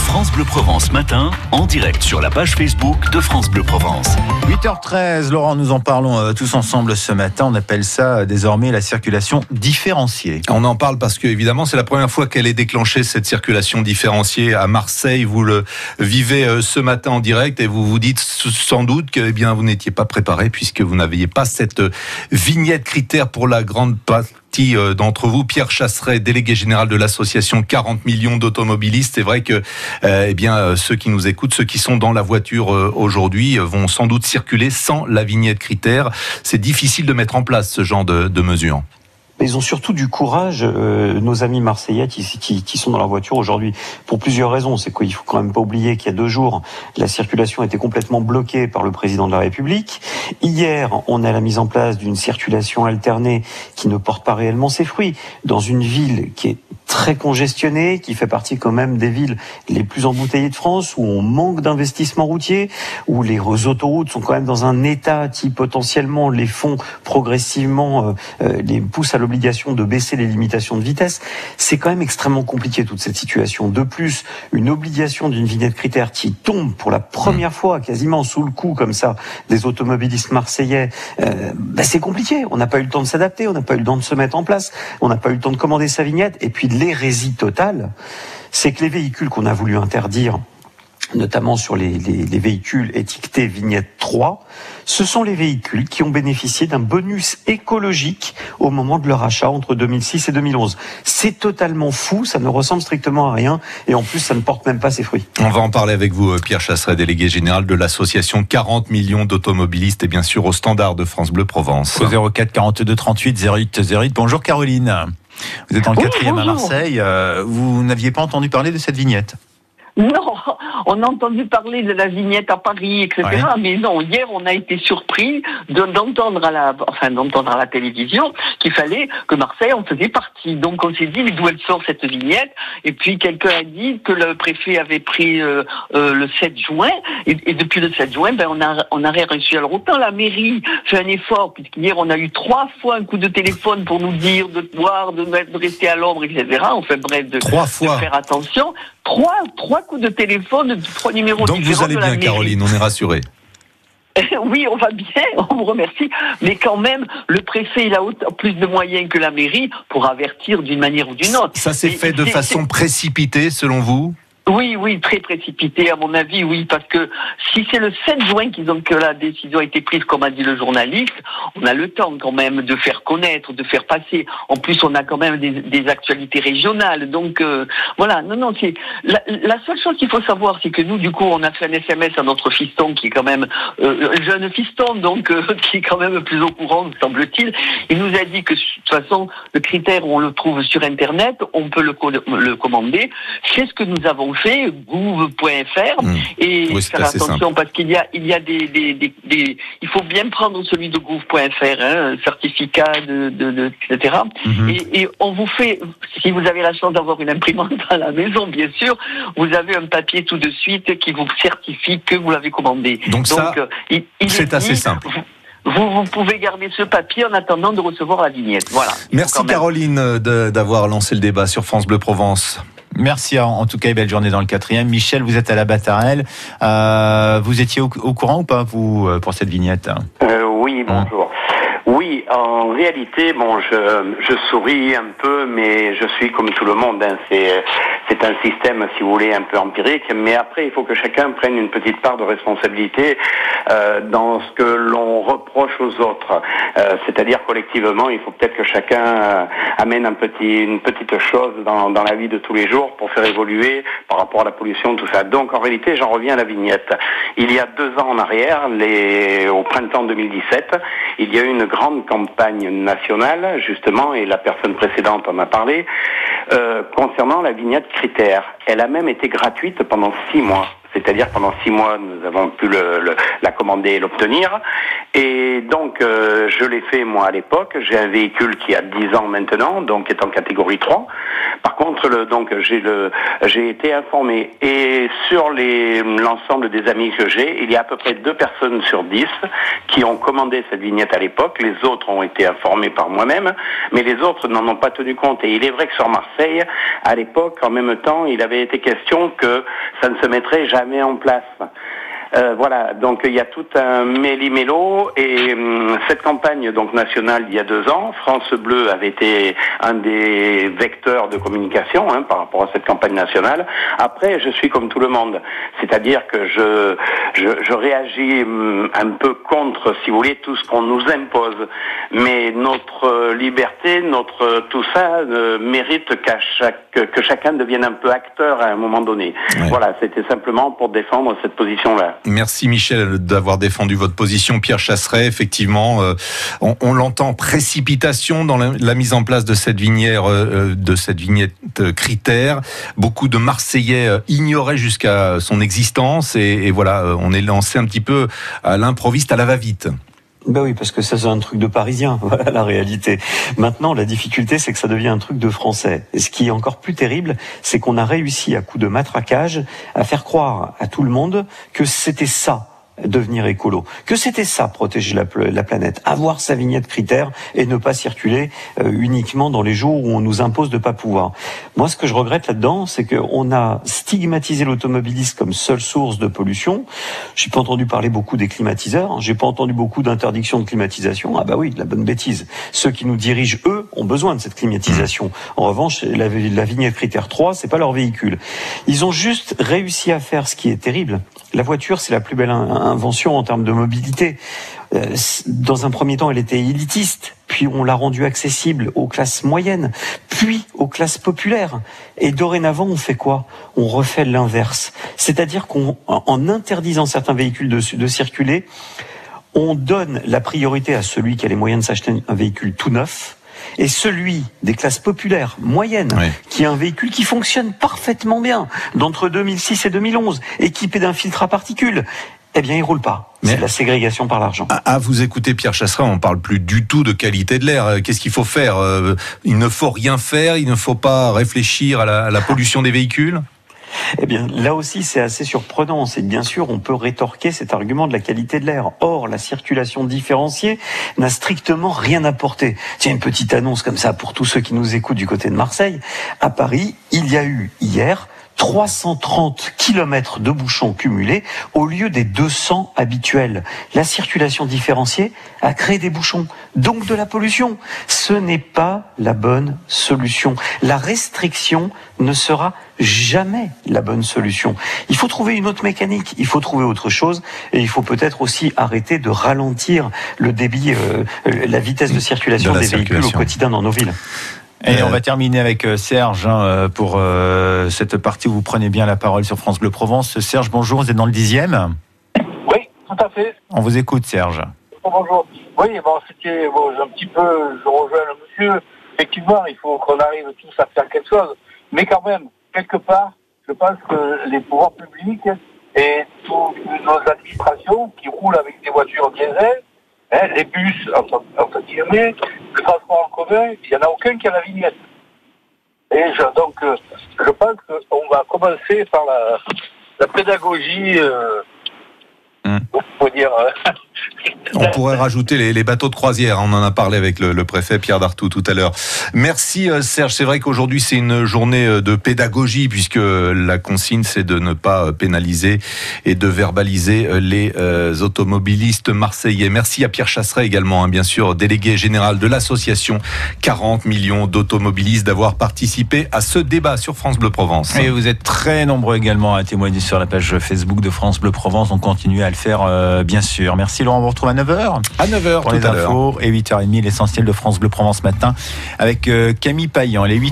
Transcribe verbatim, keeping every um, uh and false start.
France Bleu Provence matin, en direct sur la page Facebook de France Bleu Provence. huit heures treize, Laurent, nous en parlons euh, tous ensemble ce matin. On appelle ça euh, désormais la circulation différenciée. On en parle parce que, évidemment, c'est la première fois qu'elle est déclenchée, cette circulation différenciée à Marseille. Vous le vivez euh, ce matin en direct et vous vous dites sans doute que eh bien, vous n'étiez pas préparé puisque vous n'aviez pas cette vignette critère pour la grande partie d'entre vous. Pierre Chasseret, délégué général de l'association quarante millions d'automobilistes. C'est vrai que euh, eh bien, ceux qui nous écoutent, ceux qui sont dans la voiture euh, aujourd'hui, euh, vont sans doute circuler sans la vignette critère. C'est difficile de mettre en place ce genre de, de mesures. Ils ont surtout du courage, euh, nos amis marseillais qui, qui, qui sont dans leur voiture aujourd'hui, pour plusieurs raisons. C'est qu'il faut quand même pas oublier qu'il y a deux jours, la circulation était complètement bloquée par le président de la République. Hier, on a la mise en place d'une circulation alternée qui ne porte pas réellement ses fruits. Dans une ville qui est très congestionnée, qui fait partie quand même des villes les plus embouteillées de France, où on manque d'investissements routiers, où les autoroutes sont quand même dans un état qui potentiellement les font progressivement, euh, les poussent à l'obligation de baisser les limitations de vitesse. C'est quand même extrêmement compliqué toute cette situation. De plus, une obligation d'une vignette critère qui tombe pour la première fois quasiment sous le coup comme ça des automobilistes marseillais, euh, bah c'est compliqué. On n'a pas eu le temps de s'adapter, on n'a pas eu le temps de se mettre en place, on n'a pas eu le temps de commander sa vignette. Et puis l'hérésie totale, c'est que les véhicules qu'on a voulu interdire, notamment sur les, les, les véhicules étiquetés vignette trois, ce sont les véhicules qui ont bénéficié d'un bonus écologique au moment de leur achat entre deux mille six et deux mille onze. C'est totalement fou, ça ne ressemble strictement à rien et en plus ça ne porte même pas ses fruits. On va en parler avec vous, Pierre Chasseret, délégué général de l'association quarante millions d'automobilistes et bien sûr au standard de France Bleu Provence. Au zéro quatre quarante-deux trente-huit zéro huit zéro huit. Bonjour Caroline. Vous êtes dans le oui, quatrième à bonjour. Marseille. Euh, vous n'aviez pas entendu parler de cette vignette ? Non, on a entendu parler de la vignette à Paris, et cetera. Ouais. Mais non, hier, on a été surpris de, d'entendre à la, enfin, d'entendre à la télévision qu'il fallait que Marseille en faisait partie. Donc, on s'est dit, mais d'où elle sort cette vignette? Et puis, quelqu'un a dit que le préfet avait pris euh, euh, le sept juin. Et, et depuis le sept juin, ben, on a, on a rien reçu. Alors, autant la mairie fait un effort, puisqu'hier, on a eu trois fois un coup de téléphone pour nous dire de boire, de, mettre, de rester à l'ombre, et cetera. Enfin, bref, de, Trois de fois. faire attention. Trois, trois coups de téléphone, trois numéros Donc différents vous allez de la bien, mairie. Caroline, on est rassurés. Oui, on va bien, on vous remercie. Mais quand même, le préfet, il a autant, plus de moyens que la mairie pour avertir d'une manière ou d'une autre. Ça s'est Et fait de c'est- façon précipitée, selon vous ? Oui, oui, très précipité à mon avis, oui, parce que si c'est le sept juin qu'ils ont que la décision a été prise, comme a dit le journaliste, on a le temps quand même de faire connaître, de faire passer. En plus, on a quand même des, des actualités régionales, donc euh, voilà. Non, non, c'est la, la seule chose qu'il faut savoir, c'est que nous, du coup, on a fait un S M S à notre fiston qui est quand même euh, un jeune fiston, donc euh, qui est quand même plus au courant, semble-t-il. Il nous a dit que de toute façon, le critère, on le trouve sur Internet, on peut le, co- le commander. C'est ce que nous avons fait, gouv point f r, Mmh. et Oui, c'est faire assez attention simple. parce qu'il y a, il y a des, des, des, des, il faut bien prendre celui de gouv point f r, hein, certificat de, de, de et cetera. Mmh. Et, et on vous fait, si vous avez la chance d'avoir une imprimante à la maison, bien sûr, vous avez un papier tout de suite qui vous certifie que vous l'avez commandé. Donc ça, euh, il, il c'est est assez dit, simple. Vous, vous, vous pouvez garder ce papier en attendant de recevoir la vignette. Voilà. Il faut Merci quand même- Caroline de- d'avoir lancé le débat sur France Bleu Provence. Merci en tout cas et belle journée dans le quatrième. Michel, vous êtes à la Battarelle. Euh, vous étiez au, au courant ou pas, vous, euh, pour cette vignette ? Euh, oui, bonjour. Oui, en réalité, bon, je, je souris un peu, mais je suis comme tout le monde. Hein. C'est, c'est un système, si vous voulez, un peu empirique. Mais après, il faut que chacun prenne une petite part de responsabilité euh, dans ce que l'on reproche aux autres. Euh, c'est-à-dire collectivement, il faut peut-être que chacun euh, amène un petit, une petite chose dans, dans la vie de tous les jours pour faire évoluer par rapport à la pollution, tout ça. Donc, en réalité, j'en reviens à la vignette. Il y a deux ans en arrière, les, au printemps deux mille dix-sept, il y a eu une grande campagne nationale, justement, et la personne précédente en a parlé, euh, concernant la vignette critère. Elle a même été gratuite pendant six mois. C'est-à-dire pendant six mois, nous avons pu le, le, la commander et l'obtenir. Et donc, euh, je l'ai fait moi à l'époque. J'ai un véhicule qui a dix ans maintenant, donc est en catégorie trois. Par contre, le, donc j'ai le, j'ai été informé et sur les l'ensemble des amis que j'ai, il y a à peu près deux personnes sur dix qui ont commandé cette vignette à l'époque. Les autres ont été informés par moi-même, mais les autres n'en ont pas tenu compte. Et il est vrai que sur Marseille, à l'époque, en même temps, il avait été question que ça ne se mettrait jamais en place. Euh, voilà, donc il y a tout un méli-mélo et hum, cette campagne donc nationale il y a deux ans, France Bleu avait été un des vecteurs de communication hein, par rapport à cette campagne nationale. Après, je suis comme tout le monde, c'est-à-dire que je je, je réagis hum, un peu contre, si vous voulez, tout ce qu'on nous impose. Mais notre liberté, notre tout ça euh, mérite qu'à chaque que chacun devienne un peu acteur à un moment donné. Ouais. Voilà, c'était simplement pour défendre cette position-là. Merci Michel d'avoir défendu votre position. Pierre Chasseret, effectivement, euh, on, on l'entend, précipitation dans la, la mise en place de cette vignette, euh, de cette vignette critère. Beaucoup de Marseillais euh, ignoraient jusqu'à son existence et, et voilà, euh, on est lancé un petit peu à l'improviste, à la va-vite. Ben oui, parce que ça c'est un truc de Parisien, voilà la réalité. Maintenant, la difficulté, c'est que ça devient un truc de Français. Et ce qui est encore plus terrible, c'est qu'on a réussi, à coup de matraquage, à faire croire à tout le monde que c'était ça, devenir écolo, que c'était ça, protéger la, la planète, avoir sa vignette critère et ne pas circuler euh, uniquement dans les jours où on nous impose de pas pouvoir. Moi, ce que je regrette là-dedans, c'est qu'on a stigmatisé l'automobiliste comme seule source de pollution. J'ai pas entendu parler beaucoup des climatiseurs, hein. J'ai pas entendu beaucoup d'interdictions de climatisation. Ah bah oui, de la bonne bêtise. Ceux qui nous dirigent, eux, ont besoin de cette climatisation. En revanche, la, la vignette critère trois, c'est pas leur véhicule. Ils ont juste réussi à faire ce qui est terrible. La voiture, c'est la plus belle invention en termes de mobilité. Dans un premier temps, elle était élitiste, puis on l'a rendue accessible aux classes moyennes, puis aux classes populaires. Et dorénavant, on fait quoi ? On refait l'inverse. C'est-à-dire qu'en interdisant certains véhicules de, de circuler, on donne la priorité à celui qui a les moyens de s'acheter un véhicule tout neuf, et celui des classes populaires moyennes, oui, qui a un véhicule qui fonctionne parfaitement bien, d'entre deux mille six et deux mille onze, équipé d'un filtre à particules, eh bien, il roule pas. C'est de la ségrégation par l'argent. À, à vous écouter, Pierre Chasseret, on parle plus du tout de qualité de l'air. Qu'est-ce qu'il faut faire ? Il ne faut rien faire, il ne faut pas réfléchir à la, à la pollution des véhicules ? Eh bien, là aussi, c'est assez surprenant. C'est bien sûr, on peut rétorquer cet argument de la qualité de l'air. Or, la circulation différenciée n'a strictement rien apporté. Tiens, une petite annonce comme ça pour tous ceux qui nous écoutent du côté de Marseille. À Paris, il y a eu hier trois cent trente kilomètres de bouchons cumulés au lieu des deux cents habituels. La circulation différenciée a créé des bouchons, donc de la pollution. Ce n'est pas la bonne solution. La restriction ne sera jamais la bonne solution. Il faut trouver une autre mécanique, il faut trouver autre chose, et il faut peut-être aussi arrêter de ralentir le débit, euh, la vitesse de circulation de des circulation. véhicules au quotidien dans nos villes. Et on va terminer avec Serge hein, pour euh, cette partie où vous prenez bien la parole sur France Bleu Provence. Serge, bonjour, vous êtes dans le dixième ? Oui, tout à fait. On vous écoute, Serge. Bonjour. Oui, bon, c'était bon, un petit peu, je rejoins le monsieur. Effectivement, il faut qu'on arrive tous à faire quelque chose. Mais quand même, quelque part, je pense que les pouvoirs publics et toutes nos administrations qui roulent avec des voitures diesel, hein, les bus, entre, entre guillemets, le transport en commun, il n'y en a aucun qui a la vignette. Et je, donc, euh, je pense qu'on va commencer par la, la pédagogie, euh, hum. on peut dire... Euh, on pourrait rajouter les, les bateaux de croisière, on en a parlé avec le, le préfet Pierre Dartout tout à l'heure. Merci Serge, c'est vrai qu'aujourd'hui c'est une journée de pédagogie puisque la consigne c'est de ne pas pénaliser et de verbaliser les euh, automobilistes marseillais. Merci à Pierre Chasseret également, hein, bien sûr, délégué général de l'association quarante millions d'automobilistes d'avoir participé à ce débat sur France Bleu Provence. Et vous êtes très nombreux également à témoigner sur la page Facebook de France Bleu Provence, on continue à le faire euh, bien sûr. Merci Laurent, on vous retrouve à neuf heures. À neuf heures pour tout les à infos l'heure. Et huit heures trente, l'essentiel de France Bleu Provence matin avec Camille Payan. Les huit